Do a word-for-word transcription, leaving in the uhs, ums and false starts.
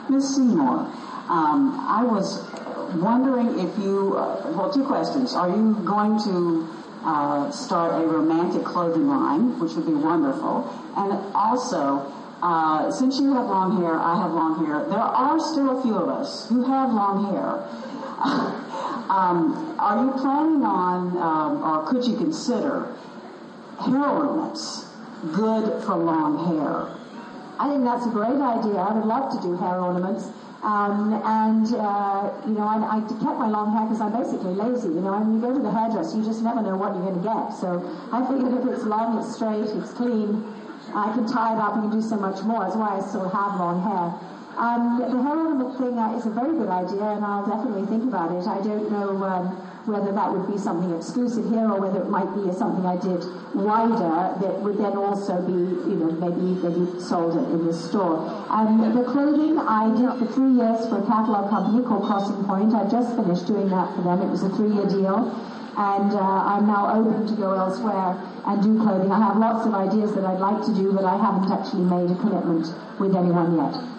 Miz Seymour, um, I was wondering if you, uh, well, two questions. Are you going to uh, start a romantic clothing line, which would be wonderful? And also, uh, since you have long hair, I have long hair, there are still a few of us who have long hair. um, are you planning on, um, or could you consider hair ornaments good for long hair? I think that's a great idea. I would love to do hair ornaments. Um, and, uh, you know, I, I kept my long hair because I'm basically lazy. You know, when you go to the hairdresser, you just never know what you're going to get. So I figured if it's long, it's straight, it's clean, I can tie it up and do so much more. That's why I still have long hair. Um, the hair ornament thing uh, is a very good idea, and I'll definitely think about it. I don't know um, whether that would be something exclusive here or whether it might be something I did wider that would then also be, you know, maybe maybe sold in the store. Um, the clothing I did for three years for a catalog company called Crossing Point. I just finished doing that for them. It was a three-year deal. And uh, I'm now open to go elsewhere and do clothing. I have lots of ideas that I'd like to do, but I haven't actually made a commitment with anyone yet.